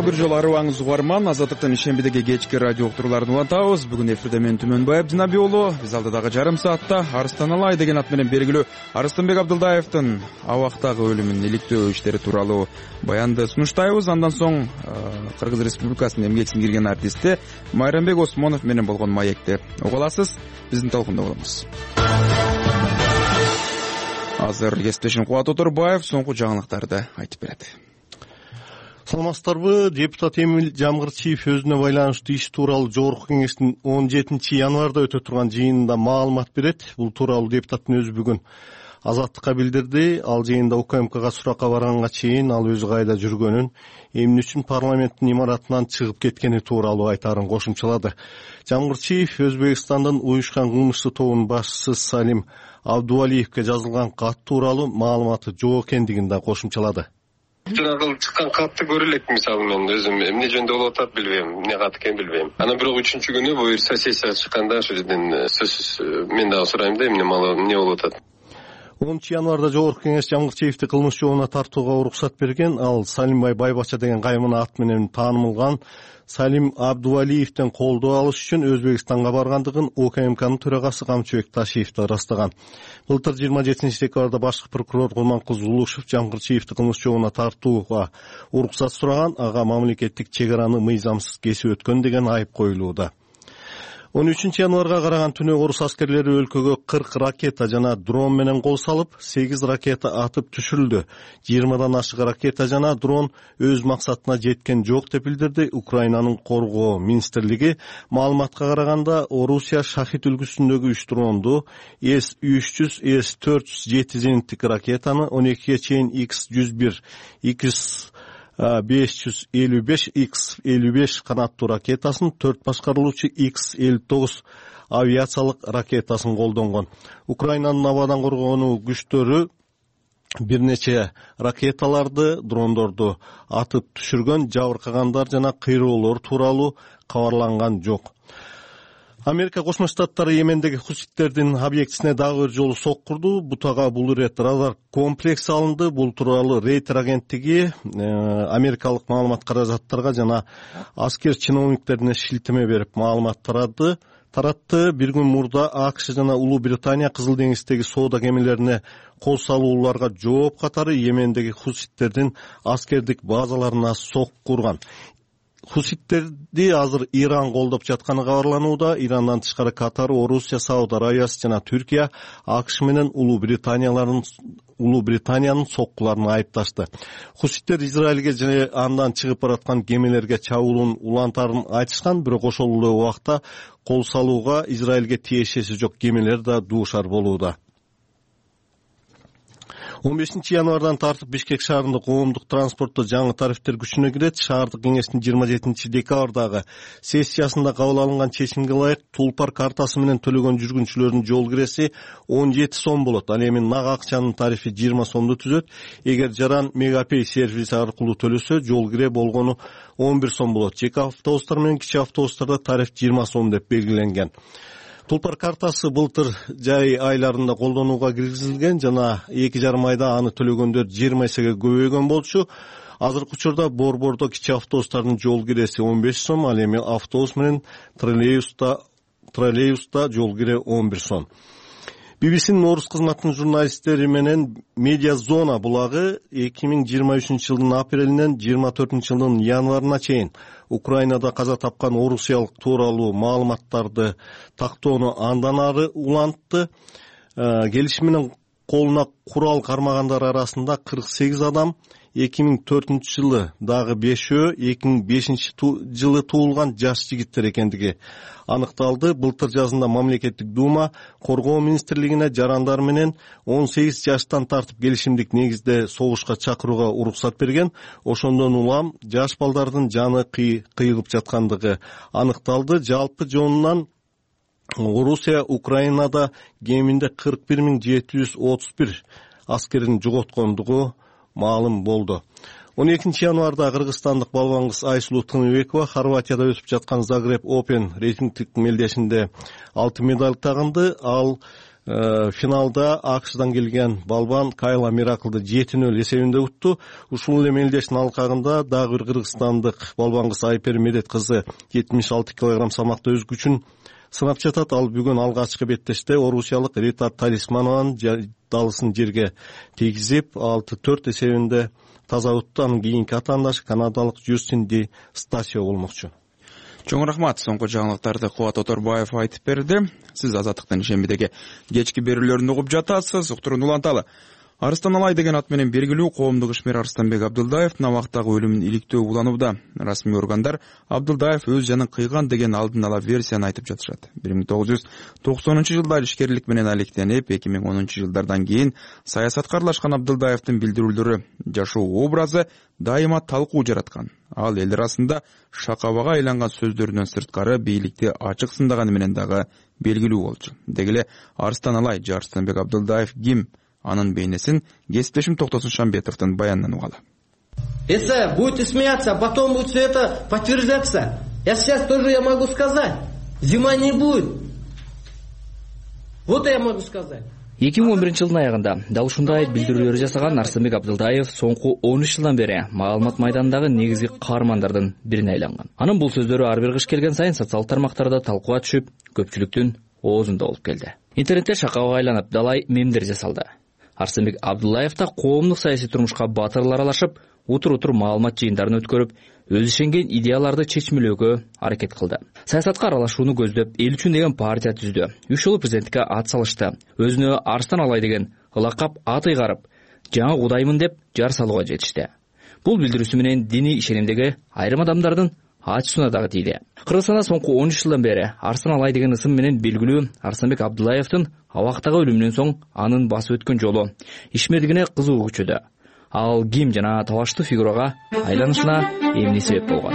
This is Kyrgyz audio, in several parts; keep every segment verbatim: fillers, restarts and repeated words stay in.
Дагы бир жолу арыбаңыз угарман, Азаттыктын ишембидеги кечки радио уктурууларын улантабыз. Бүгүн эфирде мен Түмөнбай Абдинабий уулу, биз алдыдагы жарым саатта Арыстан Алай деген ат менен белгилүү Арыстанбек Абдылдаевдин абактагы өлүмүнүн иликтөө иштери тууралуу баянды сунуштайбыз. Андан соң Кыргыз Республикасынын эмгек сиңирген артисти Майрамбек Осмонов менен болгон маекти уга аласыз. Биздин талкунда болуңуз. Азыр кесиптешим Кубат Оторбаев соңку жаңылыктарды айтып берет. Саламатсыздарбы? Депутат Эмил Жамгырчиев өзүнө байланыштуу иш тууралуу Жогорку кеңештин он жетинчи январда өтө турган жыйынында маалымат берет. Бул тууралуу депутаттын өзү бүгүн Азаттыкка билдирди. Ал жыйында УКМКга суракка барганга чейин ал өзү кайда жүргөнүн, эмне үчүн парламенттин имаратынан чыгып кеткени тууралуу айтаарын кошумчалады. Жамгырчиев Өзбекстандын уюшкан кылмыштуу тобунун башчысы Салим Абдувалиевке жазылган кат тууралуу маалыматы жок экендигин да кошумчалады. Журагыл чыккан катты көрө элек, мисалы мен өзүм эмне жөнүндө болуп атат билбейм, эмне кат экенин билбейм. Анан бирок үчүнчү күнү буюрса сессияга чыкканда ошол жерден сөзсүз мен дагы сурайм да эмне малы эмне болуп атат. онунчу январда Жогорку кеңеш Жамгырчиевди кылмыш жообуна тартууга уруксат берген. Ал Салимбай Байбача деген каймана ат менен таанымалган Салим Абдувалиевден колдоо алыш үчүн Өзбекстанга баргандыгын УКМКнын төрагасы Камчыбек Ташиев да ырастаган. Былтыр жыйырма жетинчи декабрда башкы прокурор Кулманкул Зулушев Жамгырчиевди кылмыш жообуна тартууга уруксат сураган, ага мамлекеттик чек араны мыйзамсыз кесип өткөн деген айып коюлууда. он үчүнчү январга караган түнү орус аскерлери өлкөгө кырк ракета жана дрон менен кол салып, сегиз ракета атып түшүрүлдү. жыйырмадан ашык ракета жана дрон өз максатына жеткен жок деп билдирди Украинанын коргоо министрлиги. Маалыматка караганда, Орусия Шахид үлгүсүндөгү үч дронду эс үч жүз, эс төрт жүз жети зениттик ракетаны, он экиге чейин икс жүз бир, икс беш жүз элүү беш, икс элүү беш канаттуу ракетасын, төрт башкарылуучу икс элүү тогуз авиациялык ракетасын колдонгон. Украинанын абадан коргонуу күчтөрү бир нече ракеталарды, дрондорду атып түшүргөн, жабыркагандар жана кыйроолор тууралуу кабарланган жок. Америка Кошмо Штаттары Йемендеги хуситтердин объектисине дагы бир жолу сок курду. Бутага бул ирет радар комплекси алынды. Бул тууралуу Рейтер агенттиги америкалык маалымат каражаттарга жана аскер чиновниктерине шилтеме берип маалымат таратты. Таратты. Бир күн мурда АКШ жана Улуу Британия Кызыл деңиздеги соода кемелерине кол салууларга жооп катары Йемендеги хуситтердин аскердик базаларына сок курган. Хуситтерди азыр Иран колдоп жатканы кабарланууда. Ирандан тышкары Катар, Орусия, Сауд Аравиясы жана Түркия АКШ менен Улуу Британияларын Улуу Британиянын соккуларын айыпташты. Хуситтер Израилге жана андан чыгып бараткан кемелерге чабуулун улантарын айтышкан, бирок ошол эле убакта кол салууга Израилге тиешеси жок кемелер да дуушар болууда. он бешинчи январдан тартып Бишкек шаарында коомдук транспортто жаңы тарифтер күчүнө кирет. Шаардык кеңештин жыйырма жетинчи декабрдагы сессиясында кабыл алынган чечимге ылайык Тулпар картасы менен төлөгөн жүргүнчүлөрдүн жол киреси он жети сом болот. Ал эми нак акчанын тарифи жыйырма сомду түзөт. Эгер жаран Мегапей сервиси аркылуу төлөсө, жол кире болгону он бир сом болот. Жеке автобустар менен кичи автобустарда тариф жыйырма сом деп белгиленген. Тулпар картасы былтыр жай айларында колдонууга киргизилген жана эки жарым айда аны төлөгөндөр жыйырма эсеге көбөйгөн болчу. Азыркы учурда борбордо кичи автобустардын жол киреси он беш сом, ал эми автобус менен троллейбуста троллейбуста жол кире он бир сом. би би синин орус кызматынын журналисттери менен Медиа Зона булагы эки миң жыйырма үчүнчү жылдын апрелинен жыйырма төртүнчү жылдын январына чейин Украинада каза тапкан орусиялык тууралуу маалыматтарды тактоону андан ары улантты. Келишим менен колуна курал кармагандар арасында кырк сегиз адам, эки миң төртүнчү жылы дагы бешөө, эки миң бешинчи жылы туулган жаш жигиттер экендиги аныкталды. Былтыр жазында мамлекеттик дума коргоо министрлигине жарандар менен он сегиз жаштан тартып келишимдик негизде согушка чакырууга уруксат берген. Ошондон улам жаш балдардын жаны кыйылып жаткандыгы аныкталды. Жалпы жонунан Орусия Украинада кеминде кырк бир миң жети жүз отуз бир аскерин жоготкондугу маалым болду. он экинчи январда кыргызстандык балбан кыз Айсулуу Тыныбекова Хорватияда өтүп жаткан Загреб Open рейтингдик мелдешинде алтын медаль тагынды. Ал финалда АКШдан келген балбан Кайла Мираклды жети нөл эсебинде утту. Ушул эле мелдештин алкагында дагы бир кыргызстандык балбан кыз Айпер Медет кызы жетимиш алты килограмм салмакта өз күчүн сынап жатат. Ал бүгүн алгачкы беттеште орусиялык Рита Талисманованын далысын жерге тийгизип алты төрт эсебинде таза утту. Анын кийинки атаандашы канадалык Жюстин Ди Стасио болмокчу. Чоң рахмат. Соңку жаңылыктарды Кубат Оторбаев айтып берди. Сиз Азаттыктын ишембидеги кечки берүүлөрүн угуп жатасыз. Уктурууну уланталы. Арыстан Алай деген ат менен белгилүү коомдук ишмер Арыстанбек Абдылдаевдин абактагы өлүмүн иликтөө уланууда. Расмий органдар Абдылдаев өз жанын кыйган деген алдын ала версияны айтып жатышат. бир миң тогуз жүз токсонунчу жылда ишкерлик менен алектенип, эки миң онунчу жылдардан кийин саясатка аралашкан Абдылдаевдин билдирүүлөрү, жашоо образы дайыма талкуу жараткан. Ал эл арасында шакабага айланган сөздөрүнөн сырткары бийликти ачык сындаганы менен дагы белгилүү болчу. Дегеле Арыстан Алай же Арыстанбек Абдылдаев ким? Анын бейнесин кесиптешим Токтосун Шамбетовдун баянынан угалы. Если будете смеяться, а потом будет все это подтверждаться, я сейчас тоже я могу сказать. Зима не будет. Вот я могу сказать. эки миң он биринчи жылдын аягында дал ушундай билдирүүлөр жасаган Арыстанбек Абдылдаев соңку он үч жылдан бери маалымат майданындагы негизги каармандардын бирине айланган. Анын бул сөздөрү ар бир кыш келген сайын социалдык тармактарда талкууга түшүп, көпчүлүктүн оозунда болуп келди. Интернетте шакабага айланып, далай мемдер жасалды. Арыстанбек Абдылдаев да коомдук саясий турмушка батырлар аралашып, утур-утур маалымат жыйындарын өткөрүп, өз ишенген идеяларды чечмелөөгө аракет кылды. Саясатка аралашууну көздөп, эл үчүн деген партия түздү. Үч жолу президенттикке ат салышты. Өзүнө Арыстан Алай деген ылакап ат ыйгарып, жаңы кудаймын деп жар салууга жетишти. Бул билдирүүсү менен диний ишенимдеги айрым адамдардын ачысына дагы тийди. Кыргызстанда соңку он үч жылдан бери Арыстан Алай деген ысым менен белгилүү Арыстанбек Абдылдаевдин абактагы өлүмүнөн соң анын басып өткөн жолу ишмердигине кызуу күчөдө. Ал ким жана талаштуу фигурага айланышына эмне себеп болгон?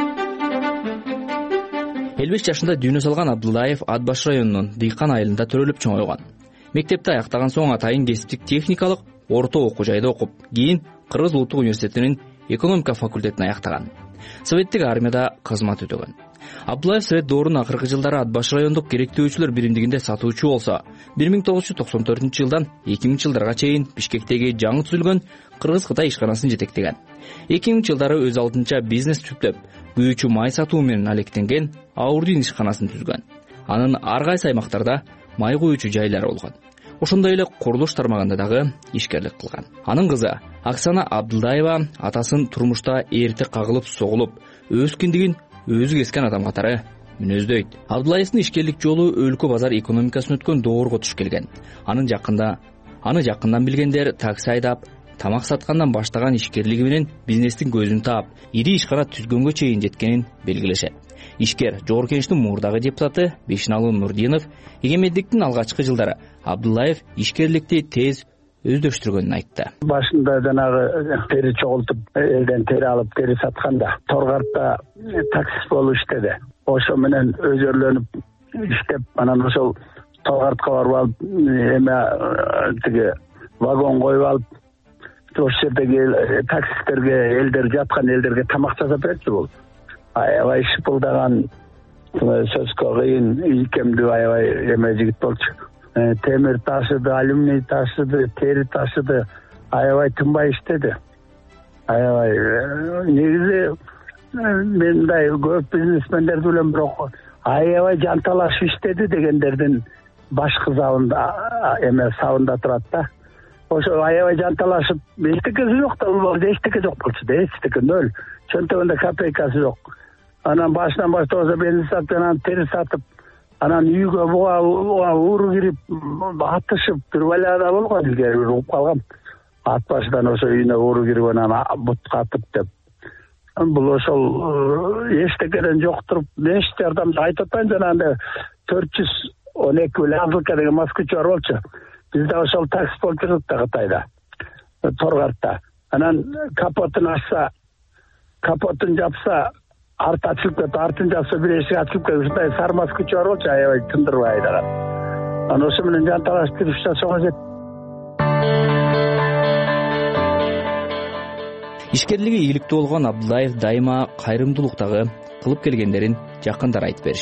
элүү беш жашында дүйнө салган Абдылдаев Ат Баш районунун Дыйкан айылында төрөлүп чоңойгон. Мектепти аяктаган соң атайын кесиптик техникалык орто окуу жайда окуп, кийин Кыргыз Улуттук университетинин экономика факультетин аяктаган. Советтик армияда кызмат өтөгөн. Абдылдаев Совет доорунун акыркы жылдары Ат Баш райондук керектөөчүлөр биримдигинде сатуучу болсо, бир миң тогуз жүз токсон төртүнчү жылдан эки миңинчи жылдарга чейин Бишкектеги жаңы түзүлгөн Кыргыз-Кытай ишканасын жетектеген. эки миңинчи жылдары өз алдынча бизнес түптөп, күйүүчү май сатуу менен алектенген Аурдин ишканасын түзгөн. Анын ар кайсы аймактарда май күйүүчү жайлары болгон. Ошондой эле курулуш тармагында дагы ишкерлик кылган. Анын кызы Оксана Абдылдаева атасын турмушта эрте кагылып согулуп, өз киндигин өзү кескен адам катары мүнөздөйт. Абдылдаевдин ишкерлик жолу өлкө базар экономикасын өткөн доорго туш келген. Анын жакында, аны жакындан билгендер такси айдап, тамак саткандан баштаган ишкерлиги менен бизнестин көзүн таап, ири ишкана түзгөнгө чейин жеткенин белгилешет. Ишкер Жогорку Кеңештин мурдагы депутаты Бешиналуу Нурдинов эгемендиктин алгачкы жылдары Абдылдаев ишкерликти тез өздөштүргөнүн айтты. Башында жанагы тери чогултуп, элден тери алып тери сатканда Торгартта таксист болуп иштеди. Ошо менен өзөрлөнүп иштеп, анан ошол Торгартка барып алып, эме тиги вагон коюп алып, ошол жердеги таксисттерге, элдер жаткан элдерге тамак жасап берчү болду. Аябай шыпылдаган, сөзгө кыйын, ийкемдүү аябай эме жигит болчу. Темир ташыды, алюминий ташыды, тери ташыды, аябай тынбай иштеди. Аябай негизи мындай көп бизнесмендерди билем, бирок аябай жанталашып иштеди дегендердин башкы забында эме сабында турат да. Ошо аябай жанталашып, эчтекеси жок да, булар эчтеке жок болчу да, эчтеке нөл. Чөнтөгүндө копейкасы жок. Анан башынан баштабаса бензин сатып, анан тери сатып, анан үйгө буга ууру кирип, атышып, бир балада болгон илгери бир угуп калгам. Ат башынан ошо үйүнө ууру кирип, анан бутка атып деп. Бул ошол эчтекеден жоктуруп, эч жардамды айтып атпайм, жанагындай төрт жүз он эки Лазылка деген москвич бар болчу. Бизде ошол такси болуп жүрөт да Кытайда, Торгартта. Анан капотун ачса, капотун жапса, арт ачылып кетип, артын жапса бир эшик ачылып кетип, ушундай сары москвич бар болчу, аябай тындырбай айдаган. Анан ошо менен жанталашып жүрүп жашоого жет. Ишкерлиги ийгиликтүү болгон Абдылдаев дайыма кайрымдуулуктагы кылып келгендерин жакындар айтып беришти.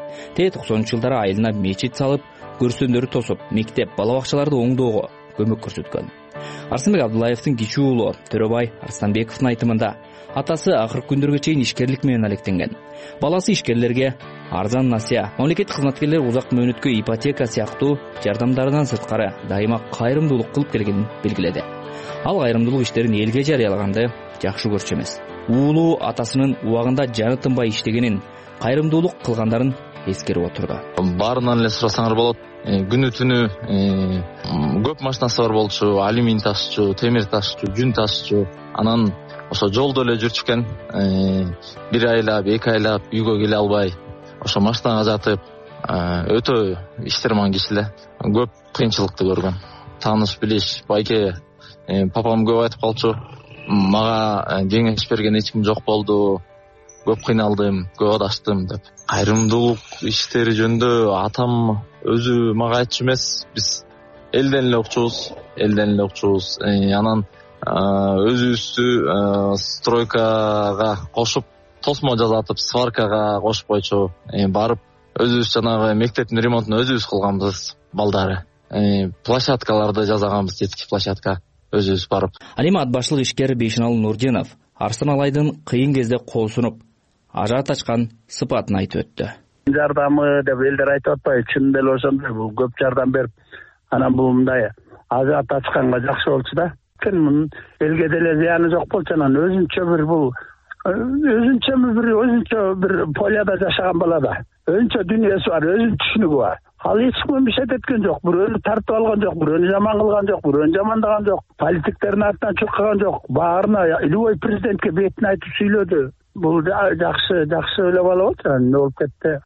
Т токсонунчу жылдары айылына мечит салып, көрсөндөрү тосуп, мектеп, бала бакчаларды оңдоого көмөк көрсөткөн. Арсынбек Абдуллаевдин кичүү уулу Төрөбай Арстанбековдун айтымында, атасы акыркы күндөргө чейин ишкерлик менен алектенген. Баласы ишкерлерге арзан насыя, мамлекеттик кызматкерлер узак мөөнөткө ипотека сыяктуу жардамдардан сырткары дайыма кайрымдуулук кылып келгенин белгиледи. Ал кайрымдуулук иштерин элге жарыялаганды жакшы көрчү эмес. Уулу атасынын убагында жаны тынбай иштегенин, кайрымдуулук кылгандарын эскерип отурду. Баарынан эле сурасаңар болот. Күнү түнү көп машинасы бар болчу, алюминий ташчу, темир ташчу, жүн ташчу. Анан ошо жолдо эле жүрчү экен. Бир айлап, эки айлап үйгө келе албай, ошо машинага жатып, өтө иштерман киши эле. Көп кыйынчылыкты көргөн. Тааныш билиш, байке папам көп айтып калчу. Мага кеңеш берген эч ким жок болду. Көп кыйналдым, көп адаштым деп. Кайрымдуулук иштери жөнүндө атам өзү мага айтчу эмес. Биз элден эле окчубуз, элден эле окчубуз. Анан өзүбүздү стройкага кошуп, тосмо жазатып, сваркага кошуп койчу. Барып өзүбүз жанагы мектептин ремонтун өзүбүз кылганбыз балдары. Площадкаларды жасаганбыз, детский площадка өзүбүз барып. Ал эми ат башлык ишкер Бейшенал Нурдинов Арстан Алайдын кыйын кезде кол сунуп, ажат ачкан сыпатын айтып өттү. Жардамы деп элдер айтып атпайбы, чынында эле ошондой, бул көп жардам берип, анан бул мындай ажат ачканга жакшы болчу да. Мунун элге деле зыяны жок болчу, анан өзүнчө бир бул өзүнчө бир өзүнчө бир полияда жашаган бала да. Өзүнчө дүйнөсү бар, өзүнүн түшүнүгү бар. Ал эч ким бишет эткен жок, бирөөнү тартып алган жок, бирөөнү жаман кылган жок, бирөөнү жамандаган жок, политиктердин артынан чуркаган жок. Баарына любой президентке бетин айтып сүйлөдү. Бул жакшы, жакшы эле бала болчу, эмне болуп кетти.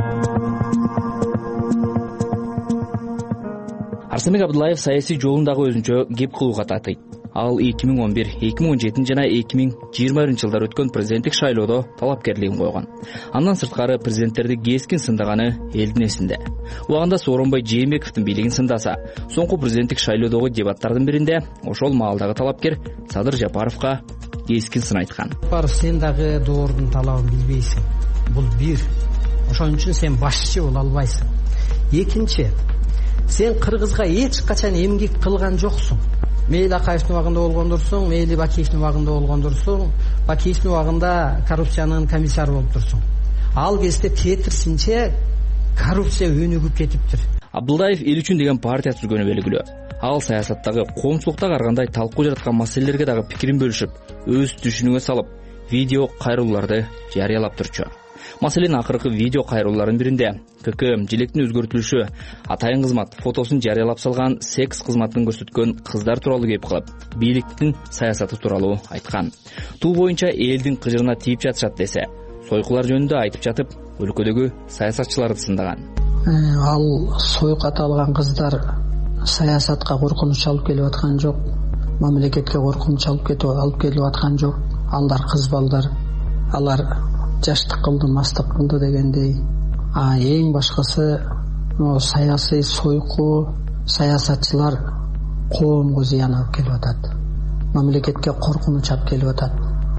Арсынбек Абдуллаев саясий жолундагы өзүнчө кеп кылууга татыйт. Ал эки миң он бир, эки миң он жети жана эки миң жыйырма биринчи жылдары өткөн президенттик шайлоодо талапкерлигин койгон. Андан сырткары президенттерди кескин сындаганы элдин эсинде. Убагында Сооронбай Жээнбековдун бийлигин сындаса, соңку президенттик шайлоодогу дебаттардын биринде ошол маалдагы талапкер Садыр Жапаровго кескин сын айткан. Сен дагы доордун талабын билбейсиң. Бул бир. Ошон үчүн сен башчы боло албайсың. Экинчи, сен Кыргызга эч качан эмгек кылган жоксуң. Мейли Акаевдин убагында болгондурсуң, мейли Бакиевдин убагында болгондурсуң, Бакиевдин убагында коррупциянын комиссары болуп турсуң. Ал кезде тетирсинче коррупция өнүгүп кетиптир. Абдулдаев эл үчүн деген партия түзгөнү белгилүү. Ал саясаттагы коомчулукта каргандай талкуу жараткан маселелерге дагы пикирин бөлүшүп, өз түшүнүгүн салып, видео кайрылууларды жарыялап турчу. Маселен, акыркы видео кайрылуулардын биринде КК желектин өзгөртүлүшү, атайын кызмат фотосун жарыялап салган секс кызматын көрсөткөн кыздар тууралуу кеп кылып, бийликтин саясаты тууралуу айткан. Туу боюнча элдин кыжырына тийип жатышат десе, сойкулар жөнүндө айтып жатып, өлкөдөгү саясатчыларды сындаган. Ал сойкат алган кыздар саясатка коркунуч алып келип аткан жок, мамлекетке коркунуч алып кетип алып келип аткан жок. Алар кыз балдар, алар жаштык кылды, мастык кылды дегендей. А эң башкысы саясий сойку, саясатчылар коомго зыян алып келип атат. Мамлекетке коркунуч алып келип атат.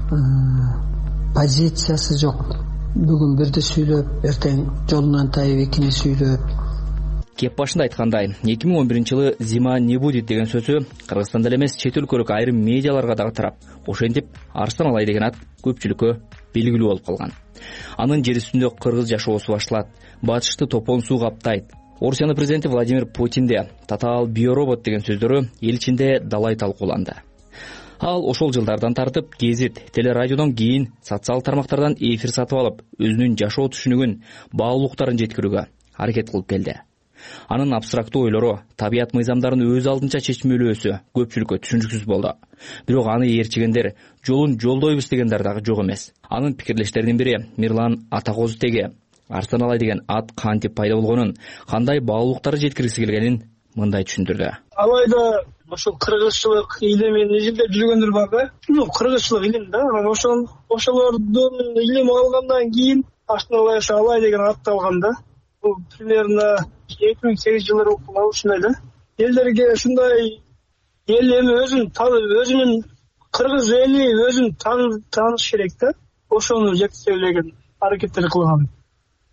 Позициясы жок. Бүгүн бирди сүйлөп, эртең жолунан тайып экини сүйлөп. Кеп башында айткандай, эки миң он биринчи жылы «Зима не будет» деген сөзү Кыргызстанда эле эмес, чет өлкөлүк айрым медиаларга дагы тарап, ошентип Арстан Алай деген ат көпчүлүккө белгилүү болуп калган. Анын жер үстүндө кыргыз жашоосу башталат, батышты топон суу каптайт. Орусиянын президенти Владимир Путинде татаал биоробот деген сөздөрү эл ичинде далай талкууланды. Ал ошол жылдардан тартып гезит, телерадиодон кийин социал тармактардан эфир сатып алып, өзүнүн жашоо түшүнүгүн, баалуулуктарын жеткирүүгө аракет кылып келди. Анын абстрактуу ойлору, табият мыйзамдарын өз алдынча чечмелөөсү көпчүлүккө түшүнүксүз болду. Бирок аны ээрчигендер, жолун жолдойбуз дегендер дагы жок эмес. Анын пикирлештеринин бири Мирлан Атакозу теге Арстан Алай деген ат кантип пайда болгонун, кандай баалуулуктары жеткиргиси келгенин мындай түшүндүрдү. Алайда ошол кыргызчылык илимин изилдеп жүргөндөр бар да. Ну, кыргызчылык илим да. Анан ошол ошолордун илим алгандан кийин Арстан Алай ошо Алай деген атты алган да. Бул примерно эки миң сегизинчи жылдары окуган ушундай да. Элдерге ушундай эл эми өзүн танып, өзүнүн кыргыз эли өзүн таныш керек да. Ошону жеткизелеген аракеттер кылган.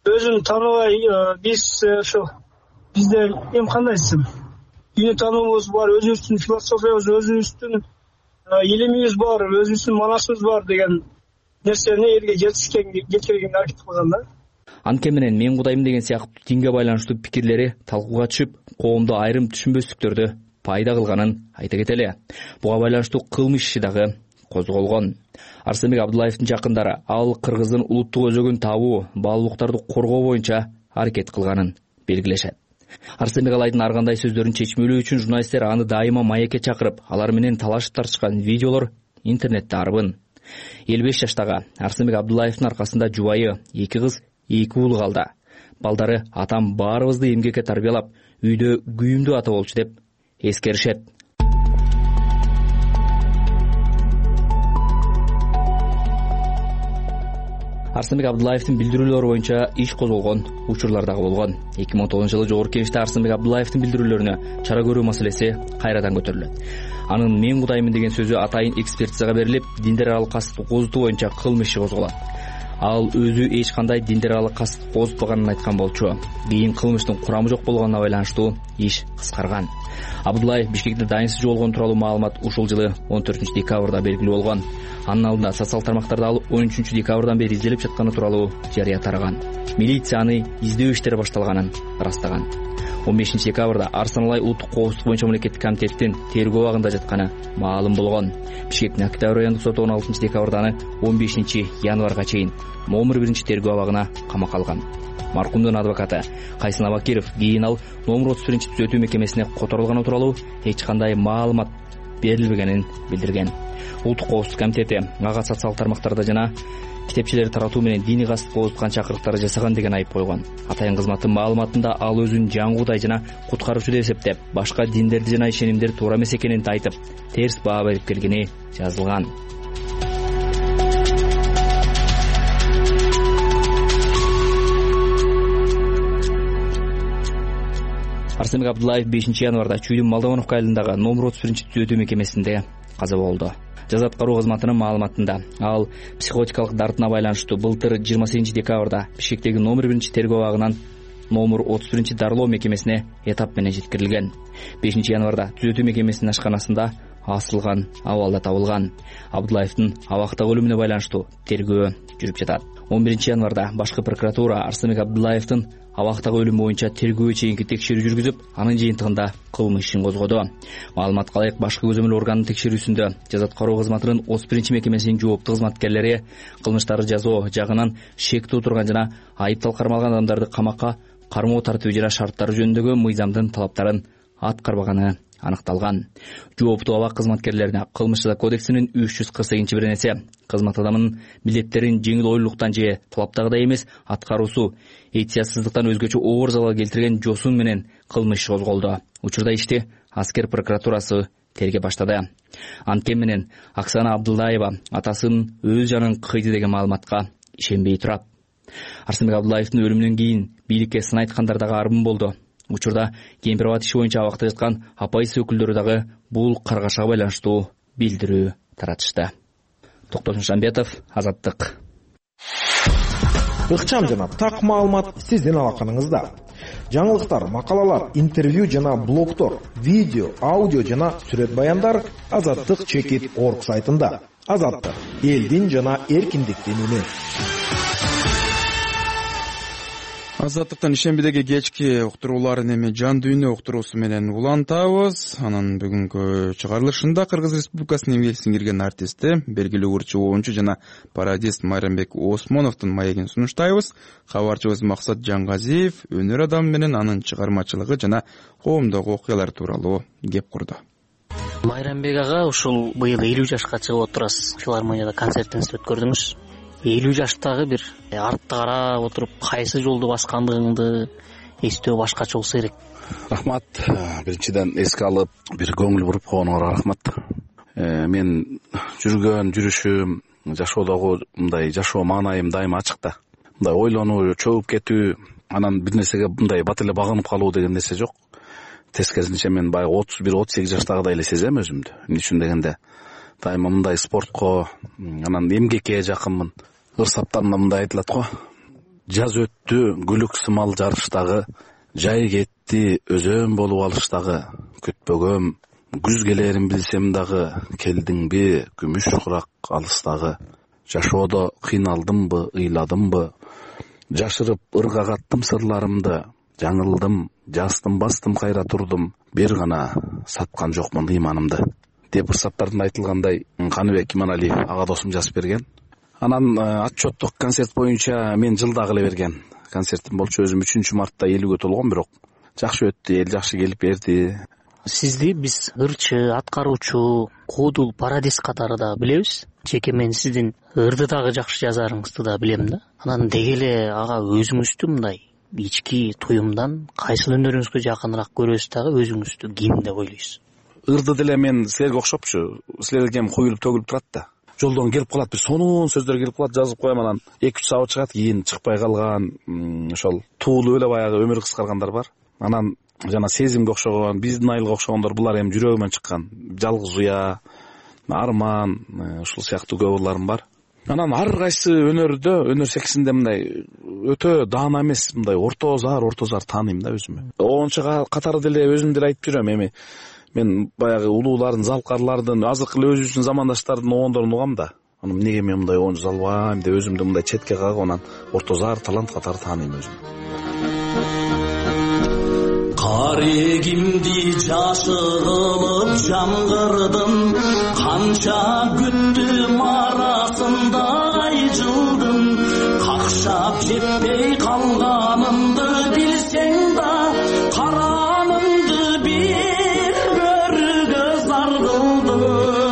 өзүн тааныбай биз ошо бизде эми кандай десем дүйнө таануубуз бар, өзүбүздүн философиябыз, өзүбүздүн илимибиз бар, өзүбүздүн манасыбыз бар деген нерсени элге жеткирүүгө аракет кылган да. Анткени менен мен Кудайым деген сыяктуу динге байланыштуу пикирлери талкууга түшүп, коомдо айрым түшүнбөстүктөрдү пайда кылганын айта кетели. Буга байланыштуу кылмыш иши дагы козголгон. Арыстанбек Абдуллаевдин жакындары ал кыргыздын улуттук өзөгүн табуу, баалуулуктарды коргоо боюнча аракет кылганын белгилешет. Арыстанбек Алайдын ар кандай сөздөрүн чечмелөө үчүн журналисттер аны дайыма маекке чакырып, алар менен талашып тартышкан видеолор интернетте арбын. элүү беш жаштагы Арыстанбек Абдуллаевдин аркасында жубайы, эки кыз, эки уул калды. Балдары атам баарыбызды эмгекке тарбиялап, үйдө күйүмдүү ата болчу деп эскеришет. Арыстанбек Абдуллаевдин билдирүүлөрү боюнча иш козголгон учурлар дагы болгон. эки миң он тогузунчу жылы Жогорку Кеңеште Арыстанбек Абдуллаевдин билдирүүлөрүнө чара көрүү маселеси кайрадан көтөрүлөт. Анын мен Кудаймын деген сөзү атайын экспертизага берилип, диндер аралык касыптык козутуу боюнча кылмыш иши козголот. Ал өзү эч кандай диндер аралык касыптык козутпаганын айткан болчу. Кийин кылмыштын курамы жок болгонуна байланыштуу иш кыскарган. Абдуллаев Бишкекте дайынсыз жоолгон тууралуу маалымат ушул жылы он төртүнчү декабрда белгилүү болгон. Анын алдында социал тармактарда ал он үчүнчү декабрдан бери изделип жатканы тууралуу жарыя тараган. Милиция аны издөө иштери башталганын ырастаган. он бешинчи декабрда Арсан Алай улуттук коопсуздук боюнча мамлекеттик комитеттин тергөө абагында жатканы маалым болгон. Бишкектин Октябрь райондук соты он алтынчы декабрда аны он бешинчи январга чейин номер биринчи тергөө абагына камакка алган. Маркумдун адвокаты Кайсын Абакиров кийин ал номер отуз биринчи түзөтүү мекемесине которулганы тууралуу эч кандай маалымат берилбегенин билдирген. Улуттук коопсуздук комитети ага социал тармактарда жана китепчелерди таратуу менен диний касыптык козуткан чакырыктарды жасаган деген айып койгон. Атайын кызматтын маалыматында ал өзүн жаңы Кудай жана куткаруучу деп эсептеп, башка диндерди жана ишенимдер туура эмес экенин айтып, терс баа берип келгени жазылган. Арыстанбек Абдуллаев бешинчи январда Чүйдүн Молдовановка айылындагы номер отуз биринчи түзөтүү мекемесинде каза болду. Жаза аткаруу кызматынын маалыматында ал психотикалык дартына байланыштуу былтыр жыйырма сегизинчи декабрда Бишкектеги номер биринчи тергөө абагынан номер отуз биринчи дарылоо мекемесине этап менен жеткирилген. бешинчи январда түзөтүү мекемесинин ашканасында асылган абалда табылган. Абдуллаевдин абактагы өлүмүнө байланыштуу тергөө жүрүп жатат. он биринчи январда башкы прокуратура Арыстанбек Абдуллаевдин абактагы өлүмү боюнча тергөө чейинки текшерүү жүргүзүп, анын жыйынтыгында кылмыш ишин козгоду. Маалыматка ылайык, башкы көзөмөл органынын текшерүүсүндө жаза аткаруу кызматынын отуз биринчи мекемесинин жооптуу кызматкерлери кылмыштарды жазуу жагынан шектүү турган жана айыптал кармалган адамдарды камакка кармоо тартиби жана шарттары жөнүндөгү мыйзамдын талаптарын аткарбаганы аныкталган. Жооптуу абак кызматкерлерине Кылмыш жаза кодексинин үч жүз кырк сегизинчи беренеси кызмат адамынын милдеттерин жеңил ойлуулуктан же талаптагыдай эмес аткаруусу этиятсыздыктан өзгөчө оор залал келтирген жосун менен кылмыш козголду. Учурда ишти аскер прокуратурасы тергеп баштады. Анткени менен Оксана Абдуллаева атасынын өз жанын кыйды деген маалыматка ишенбей турат. Арыстанбек Абдуллаевдин өлүмүнөн кийин бийликке сын айткандар дагы арбын болду. Учурда Кемпирабад иши боюнча абакта жаткан апайсы өкүлдөрү дагы бул каргашага байланыштуу билдирүү таратышты. Токтосун Шамбетов, Азаттык. Ыкчам жана так маалымат сиздин алаканыңызда. Жаңылыктар, макалалар, интервью жана блогтор, видео, аудио жана сүрөт баяндар Азаттык чекит точка орг сайтында. Азаттык — элдин жана эркиндиктин үнү. Азаттыктан ишембидеги кечки уктурууларын эми жан дүйнө уктуруусу менен улантабыз. Анын бүгүнкү чыгарылышында Кыргыз Республикасынын эмгек сиңирген артисти, белгилүү урчу оончу жана пародист Майрамбек Осмоновдун маегин сунуштайбыз. Кабарчыбыз Максат Жангазиев өнөр адамы менен анын чыгармачылыгы жана коомдогу окуялар тууралуу кеп курду. Майрамбек ага ушул быйыл элүү жашка чыгып отурасыз. Филармонияда концертиңизди өткөрдүңүз. элүү жаштагы бир артта карап отуруп кайсы жолду баскандыгыңды эстөө башкача болсо керек. Рахмат. Биринчиден эске алып, бир көңүл буруп койгонуңарга рахмат. Мен жүргөн жүрүшүм, жашоодогу мындай жашоо маанайым дайыма ачык да. Мындай ойлонуу, чөгүп кетүү, анан бир нерсеге мындай бат эле багынып калуу деген нерсе жок. Тескерисинче мен баягы отуз бир отуз сегиз жаштагыдай эле сезем өзүмдү. Эмне үчүн дегенде дайыма мындай спортко, анан эмгекке жакынмын. Ыр саптарында мындай айтылат го. жаз өттү гүлүк сымал жарыштагы, жай кетти өзөн болуп алыштагы, күтпөгөм күз келерин билсем дагы, келдиңби күмүш курак алыстагы, жашоодо кыйналдымбы, ыйладымбы, жашырып ырга каттым сырларымды, жаңылдым, жастым, бастым, кайра турдум, бир гана саткан жокмун ыйманымды деп ырсаптарында айтылгандай Каныбек Иманалиев ага досум жазып берген. Анан отчеттук концерт боюнча мен жылда кыла берген концертим болчу, өзүм үчүнчү мартта элүүгө толгом, бирок жакшы өттү, эл жакшы келип берди. Сизди биз ырчы, аткаруучу, куудул, пародист катары да билебиз. Жеке мен сиздин ырды дагы жакшы жазарыңызды да билем да. Анан деги эле ага өзүңүздү мындай ички туюмдан кайсыл өнөрүңүзгө жакыныраак көрөсүз дагы, өзүңүздү ким деп ойлойсуз? Ырды деле мен силерге окшопчу, силерге кем куюлуп төгүлүп турат да. Жолдон келип калат, бир сонун сөздөр келип калат, жазып коем, анан эки үч сабат чыгат, кийин чыкпай калган, ошол туулуп эле баягы өмүр кыскаргандар бар. Анан жана сезимге окшогон, биздин айылга окшогондор, булар эми жүрөгүмөн чыккан. Жалгыз уя, арман, ушул сыяктуу көп ырларым бар. Анан ар кайсы өнөрдө, өнөр секисинде мындай өтө даана эмес, мындай орто зар, орто зар тааныйм да өзүмө. Оончо катары деле өзүм деле айтып жүрөм, эми мен баягы улуулардын, залкарлардын, азыркы эле өзүбүздүн замандаштардын огондорун угам да. Анан эмнеге мен мындай оончо залбайм деп өзүмдү мындай четке кагып, анан орто зар талант катары тааныйм өзүм. Карегимди жашырылып жамгырдым, канча күттүм арасында ай жылдым, какшап жетпей калганымды билсең да, каранымды бир өргө зар кылдым.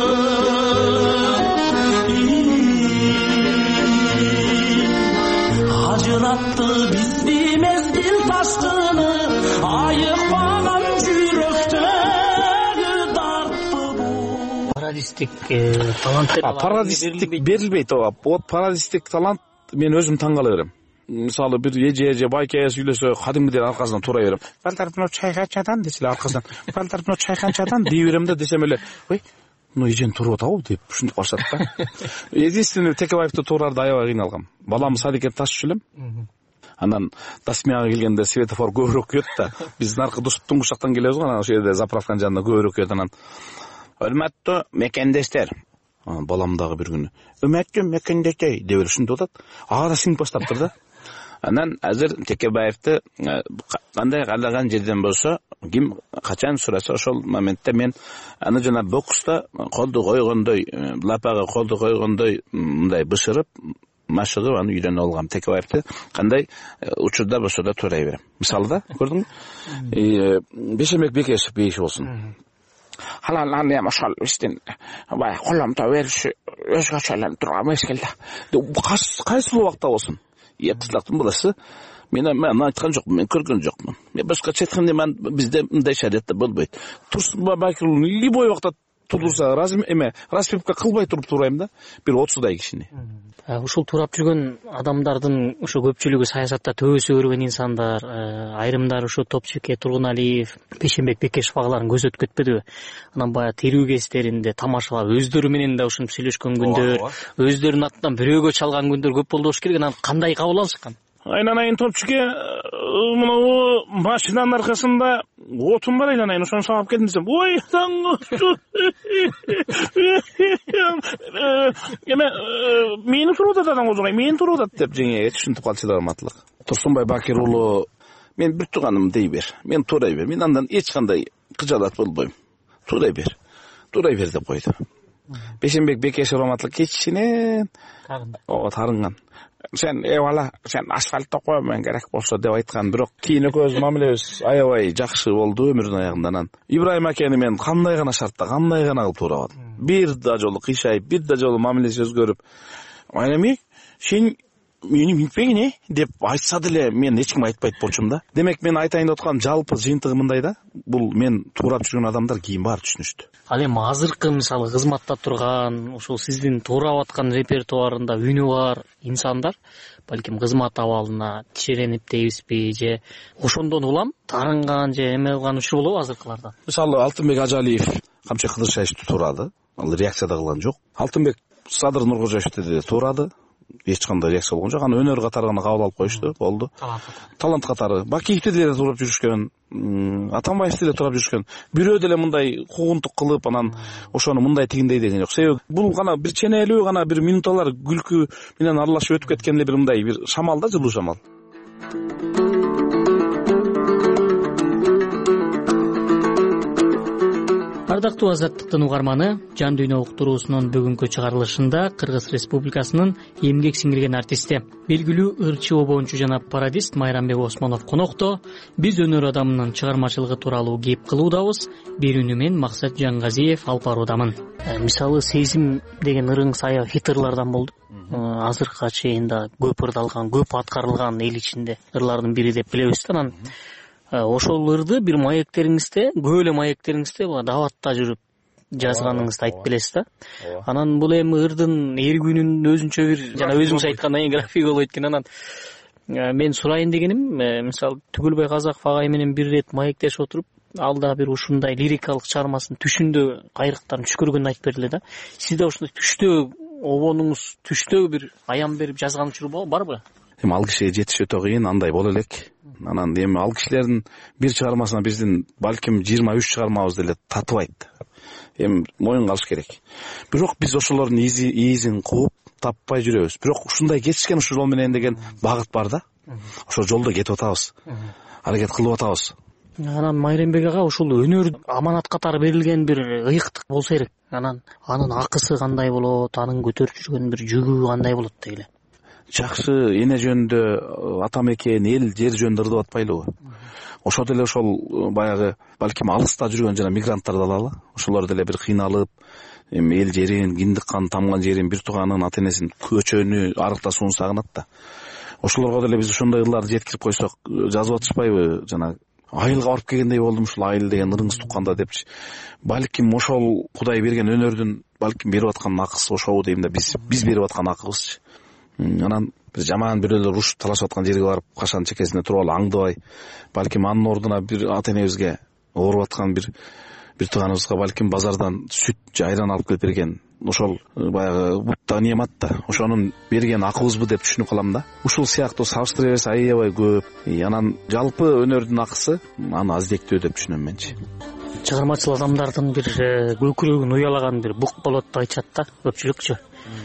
Ажыратты бизди мезгил ташкыны, айыкпаган жүрөктөгү дартты бу. Пародисттик талант пародисттик берилбейт. Вот пародисттик талант мен өзүм таң кала берем. Мисалы бир эже эже байке сүйлөсө, кадимгидей аркасынан турай берем. Балдар мына чайганчадан десе аркасынан, балдар мына чайганчадан дей берем да, десем эле, ой, мына эжен туруп атабы деп ушинтип калышат да. Единственный Текебаевди туурарда аябай кыйналгам. Балам садикке ташып элем. Анан Тасмияга келгенде светофор көбүрөөк күйөт да. Биз наркы Туңгушактан келебиз го, анан ошол жерде заправканын жанында көбүрөөк күйөт. Анан өрмөттү мекендештер. Балам дагы бир күнү өрмөттү мекендештер деп ушинтип атат. Ага да сиңип баштаптыр да. Анан азыр Текебаевди кандай каалаган жерден болсо, ким качан сураса ошол моментте мен аны жана бокста колду койгондой, лапага колду койгондой мындай бышырып, машыгып аны үйрөнүп алгам. Текебаевди кандай учурда болсо да турай берем. Мисалы да, көрдүңбү? Бешембек Бекешев бейиши болсун. Халалан эми ошол биздин баягы коломто бериши өзгөчөлөнүп турган мезгилде. Кайсы убакта болсун. Ятыслактын баласы. Мен мен айткан жокмун, мен көргөн жокмун. Мен башкача айтканда мен бизде мындай шариятта болбойт. Турсун Бабакиров любой убакта турса, разым эме, распивка кылбай туруп турайм да. Бир отуздай кишини. Ушул турап жүргөн адамдардын ошо көпчүлүгү саясатта төбөсү көргөн инсандар, айрымдары ошо Топчубеке Тургуналиев, Бешембек Бекешев агаларын көзөтүп кетпедиби? Анан баягы тирүү кездеринде тамашалап, өздөрү менен да ушинтип сүйлөшкөн күндөр, өздөрүнүн атынан бирөөгө чалган күндөр көп болду болуш керек. Анан кандай кабыл алышкан? Айланайын Топчуке, мына машинанын аркасында отун бар, айланайын, ошону сабап келдим десем, ой, эме мени туруп атат адам козгой, мени туруп атат деп жеңеге түшүнтүп калчу да урматтуулук. Турсунбай Бакир уулу, мен бир тууганым дей бер, мен турай бер, мен андан эч кандай кыжалат болбойм. Турай бер, турай бер деп койду. Бешембек Бекешев урматтуулук кечинен ого тарынган. Sen eyvallah, sen asfaltта коймоң керек болсо деп айткан, бирок кийин экөөбүз мамилебиз аябай жакшы болду өмүрдүн аягында. Анан Ибрайым акени мен кандай гана шартта, кандай гана кылып туурабадым. Бир да жолу кыйшайып, бир да жолу мамилеси өзгөрүп, "Айнами, сен мени минтпегин э?" деп айтса деле мен эч ким айтпайт болчумун да. Демек мен айтайын деп аткан жалпы жыйынтыгы мындай да. Бул мен туурап жүргөн адамдар кийин баары түшүнүштү. Ал эми азыркы мисалы кызматта турган, ошол сиздин туурап аткан репертуарында үнү бар инсандар, балким кызмат абалына тишеренип дейбизби же ошондон улам тарынган же эме кылган учур болобу азыркыларда? Мисалы Алтынбек Ажалиев Камчы Кыдыршаевди туурады. Ал реакция да кылган жок. Алтынбек Садыр Нуркожоевди туурады. эч кандай реакция болгон жок. Аны өнөр катары гана кабыл алып коюшту, болду. Талант катары. Бакиевди деле турап жүрүшкөн, Атамбаевди деле турап жүрүшкөн. Бирөө деле мындай куугунтук кылып, анан ошону мындай тигиндей деген жок. Себеби бул гана бир ченелүү гана бир минуталар күлкү менен аралашып өтүп кеткен эле бир мындай бир шамал да, жылуу шамал. Ардактуу Азаттыктын угарманы, Жан дүйнө уктуруусунун бүгүнкү чыгарылышында Кыргыз Республикасынын эмгек сиңирген артисти, белгилүү ырчы обончу жана пародист Майрамбек Осмонов конокто. Биз өнөр адамынын чыгармачылыгы тууралуу кеп кылуудабыз. Берүүнү мен Максат Жаңгазиев алып баруудамын. Мисалы, сезим деген ырыңыз аябай хит-ырлардан болду. Азыркыга чейин да көп ырдалган, көп аткарылган эл ичинде ырлардын бири деп билебиз да. Анан ошол ырды бир маектериңизде, көп эле маектериңизде даватта жүрүп жазганыңызды айтып белесиз да. Анан бул эми ырдын эргүүнүн өзүнчө бир, жана өзүңүз айткандай график болот экен. Анан мен сурайын дегеним, мисалы, Түгүлбай Казаков агай менен бир ирет маектешип отуруп, алда бир ушундай лирикалык чыгармасын түшүндө кайрыктарын түш көргөнүн айтып бердиле да. Сизде ушундай түштө обонуңуз, түштө бир аян берип жазган учур барбы? Эми ал кишиге жетиш өтө кыйын, андай боло элек. Анан эми ал кишилердин бир чыгармасына биздин балким жыйырма үч чыгармабыз деле татыбайт. Эми моюнга алыш керек. Бирок биз ошолордун изин кууп таппай жүрөбүз. Бирок ушундай кетишкен ушул жол менен деген багыт бар да. Ошол жолдо кетип атабыз. Аракет кылып атабыз. Анан Майрамбек ага ушул өнөр аманат катары берилген бир ыйыктык болсо керек. Анан анын акысы кандай болот, анын көтөрүп жүргөн бир жүгү кандай болот дейле. Жакшы эне жөнүндө, ата мекен, эл, жер жөнүндө ырдап атпайлыбы? Ошол деле ошол баягы балким алыста жүргөн жана мигранттарды алалы. Ошолор деле бир кыйналып, эми эл жерин, киндик кан тамган жерин, бир тууганын, ата энесин, көчөнү, арыкта суун сагынат да. Ошолорго деле биз ошондой ырларды жеткирип койсок, жазып атышпайбы? Жана айылга барып келгендей болдум ушул айыл деген ырыңыз тукканда депчи. Балким ошол Кудай берген өнөрдүн балким берип аткан акысы ошол дейм да, биз биз берип аткан акыбызчы. Анан биз жаман бирөөлөр урушуп талашып аткан жерге барып кашан чекесине туруп алып аңдыбай, балким анын ордуна бир ата энебизге ооруп аткан бир бир тууганыбызга балким базардан сүт же айран алып келип берген, ошол баягы бутта неамат да, ошонун берген акыбызбы деп түшүнүп калам да. Ушул сыяктуу салыштыра берсе аябай көп. Анан жалпы өнөрдүн акысы аны аздектөө деп түшүнөм менчи. Чыгармачыл адамдардын бир көкүрөгүн уялаган бир бук болот деп айтышат да көпчүлүкчү.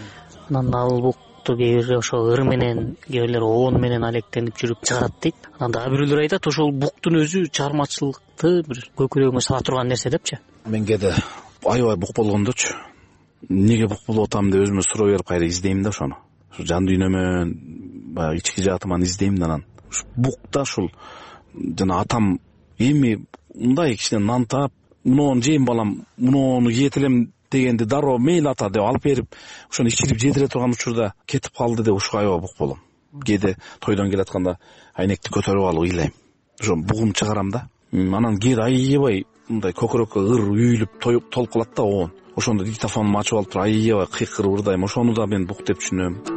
Анан ал бук кээ бир ошо ыр менен, кээ бирлер обон менен алектенип жүрүп чыгарат дейт. Анан дагы бирөөлөр айтат, ошол буктун өзү чыгармачылыкты бир көкүрөгүңө сала турган нерсе депчи. Мен кээде аябай бук болгондочу, эмнеге бук болуп атам деп өзүмө суроо берип кайра издейм да ошону. Ушу жан дүйнөмөн, баягы ички жаатыман издейм да. Анан ушу букта ушул жана атам эми мындай кичине нан таап, муну жейм балам, муну кийет элем дегенди дароо мейли ата деп алып берип, ошону ичирип жедире турган учурда кетип калды деп ушуга аябай бук болом. Кээде тойдон келатканда айнекти көтөрүп алып ыйлайм. Ошо бугум чыгарам да. Анан кээде аябай мындай көкүрөккө ыр үйүлүп толуп калат да оон. Ошондо диктофонумду ачып алып туруп аябай кыйкырып ырдайм. Ошону да мен бук деп түшүнөм.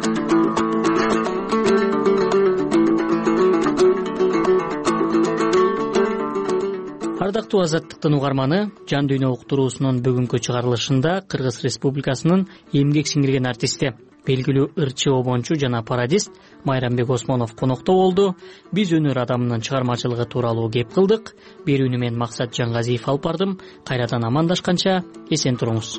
Ардактуу Азаттыктын угарманы, Жан дүйнө уктуруусунун бүгүнкү чыгарылышында Кыргыз Республикасынын эмгек сиңирген артисти, белгилүү ырчы обончу жана пародист Майрамбек Осмонов конокто болду. Биз өнөр адамынын чыгармачылыгы тууралуу кеп кылдык. Берүүнү мен Максат Жаңгазиев алып бардым. Кайрадан амандашканча эсен туруңуз.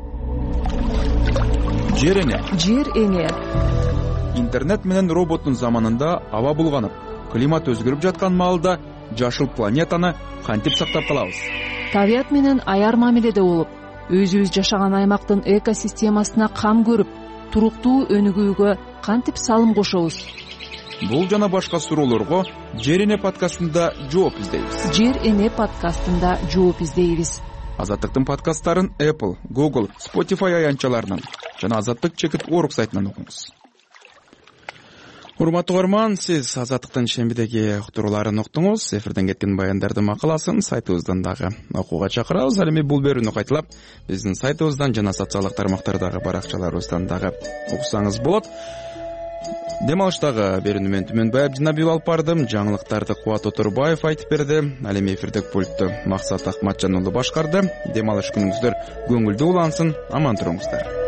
Жер эне. Жер эне. Интернет менен роботтун заманында аба булганып, климат өзгөрүп жаткан маалда жашыл планетаны кантип сактап калабыз? Табият менен аяр мамиледе болуп, өзүбүз жашаган аймактын экосистемасына кам көрүп, туруктуу өнүгүүгө кантип салым кошобуз? Бул жана башка суроолорго Жер эне подкастында жооп издейбиз. Жер эне подкастында жооп издейбиз. Азаттыктын подкасттарын Apple, Google, Spotify аянтчаларынан жана Азаттык чекит орг сайтынан окуңуз. Урматтуу угарман, сиз Азаттыктын шембидеги уктурууларын уктуңуз. Эфирден кеткен баяндардын макаласын сайтыбыздан дагы окууга чакырабыз. Ал эми бул берүүнү кайталап биздин сайтыбыздан жана социалдык тармактардагы баракчаларыбыздан дагы уксаңыз болот. Дем алыштагы берүүнү мен Түмөнбай Абдинабиев алып бардым. Жаңылыктарды Кубат Отурбаев айтып берди. Ал эми эфирдик пультту Максат Акматжан уулу башкарды. Дем алыш күнүңүздөр көңүлдүү улансын. Аман туруңуздар.